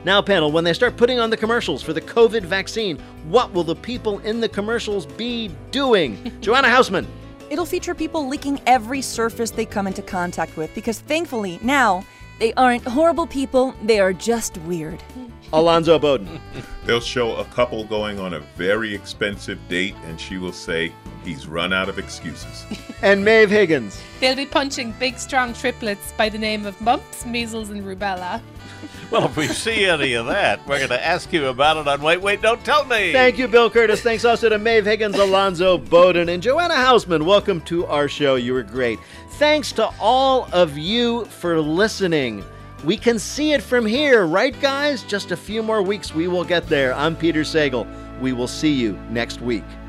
Now, panel, when they start putting on the commercials for the COVID vaccine, what will the people in the commercials be doing? Joanna Hausman. It'll feature people licking every surface they come into contact with because thankfully now they aren't horrible people, they are just weird. Alonzo Bowden. They'll show a couple going on a very expensive date and she will say, he's run out of excuses. And Maeve Higgins. They'll be punching big, strong triplets by the name of mumps, measles, and rubella. Well, if we see any of that, we're going to ask you about it on Wait, Don't Tell Me. Thank you, Bill Curtis. Thanks also to Maeve Higgins, Alonzo Bowden, and Joanna Hausman. Welcome to our show. You were great. Thanks to all of you for listening. We can see it from here, right, guys? Just a few more weeks, we will get there. I'm Peter Sagal. We will see you next week.